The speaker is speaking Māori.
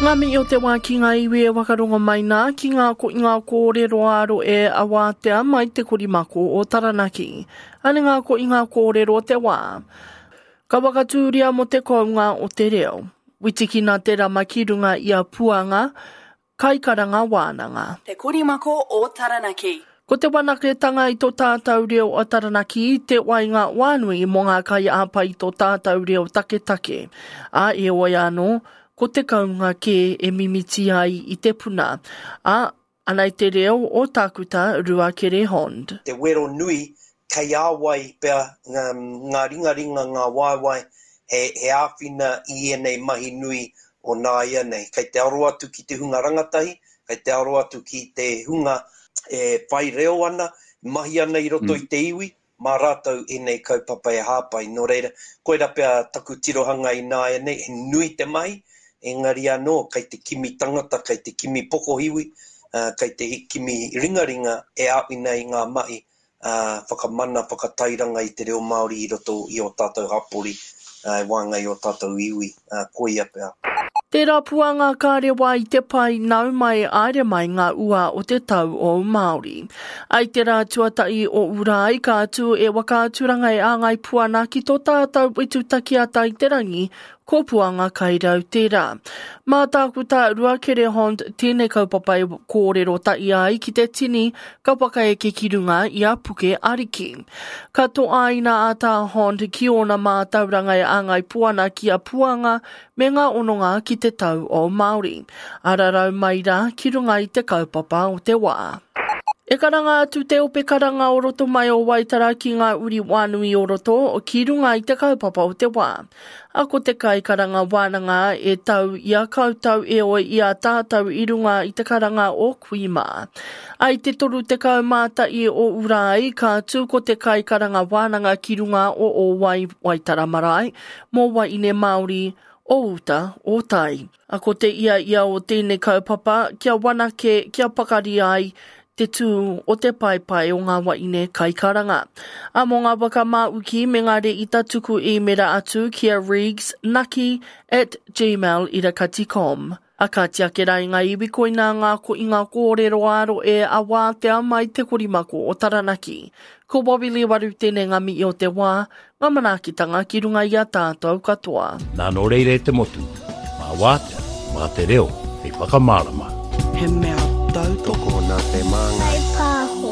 Ngā mi o te wā ki ngā iwi e wakaronga mai nā, ki ngā ko i ngā kōrero aro e awātea mai te korimako o Taranaki. Ane ngā ko i ngā kōrero o te wā. Ka wakatūria mo te kounga o te reo. Witiki nā te rama ki runga i a puanga, kaikaranga wānanga. Te korimako o Taranaki. Ko te wanaketanga i tō tātou reo o Taranaki, te wainga wānui mo ngā kai āpa i tō tātou reo take. A e oi anō, ko te kaunga ke e mimiti ai i te puna. Anai te reo o tākuta Ruakere Hond. Te wero nui kei āwai pia ngā ringa ngā waiwai he āwhina i enei mahi nui o nā ia nei. Kei te aro atu ki te hunga rangatahi, kei te aro atu ki te hunga whai reo ana, mahi ana i roto i te iwi, mā rātou enei kaupapa e hāpai. Nō reira, koera pia taku tirohanga i nā ia nei, he nui te mahi, engari anō, kei te kimi tangata, kei te kimi pokohiwi, kei te kimi ringaringa e āwhina i ngā mahi, whakamana, whakatairanga i te reo Māori i roto i o tātou hapori, wāngai o tātou iwi, koia pia. Tērā puanga ka rewa i te pai nau mai aere mai ngā ua o te tau o Māori. Ai te rā tuatai o Urai ka atu e wakaturanga e āngai puana ki tō tātou itutaki ata i te rangi, ko puanga kai rau tērā. Mā tākuta Ruakere Hond tēnei kaupapa e kōrero tai ai ki te tini kaupaka e ke kirunga i a puke ariki. Ka tō aina a tā Hond ki ona mā tauranga e āngai puana ki a puanga me ngā ononga ki te tau o Māori. Ararau mai rā ki runga i te kaupapa o te wā. E karanga atu te ope karanga o roto mai o Waitara ki ngā uri wānui o roto o ki runga i te kaupapa o te wā. Ako te kai karanga wānanga e tau i a kautau e oi i a tātau i runga i te karanga o Kuima. Ai te toru te kaumata i o Urai ka atu ko te kai karanga wānanga ki runga o Waitara marae, mō wai ine Māori, o uta, o tai. Ako te ia o tēnei kaupapa, kia wanake, kia pakari ai, te tū o te paipai o ngā waine kai karanga. A mō ngā waka māuki me ngā re ita tuku e mera atu kia riggs@gmail.com. A ka tiakera i ngā iwi koina ngā ko i ngā kōrero aro e a wātea mai te korimako o Taranaki. Ko Bobby Lewaru tēnei ngami i o te wā, ngā manakitanga ki runga i a tātou katoa. Nā no reire te motu, mā wātea, mā te reo, hei whakamārama. He mea tautoko nā te māngai.